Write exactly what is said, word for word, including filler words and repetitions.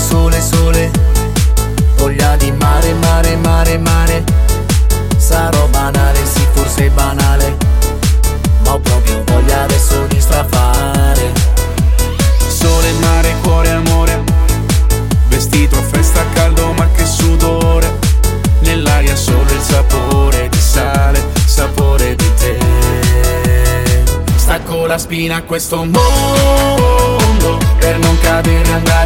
sole, sole. Voglia di mare, mare, mare, mare. Sarò banale, sì forse banale, ma ho proprio voglia adesso di strafare. Sole, mare, cuore, amore. Vestito a festa, caldo ma che sudore. Nell'aria solo il sapore di sale, sapore di te. Stacco la spina a questo mondo per non cadere e andare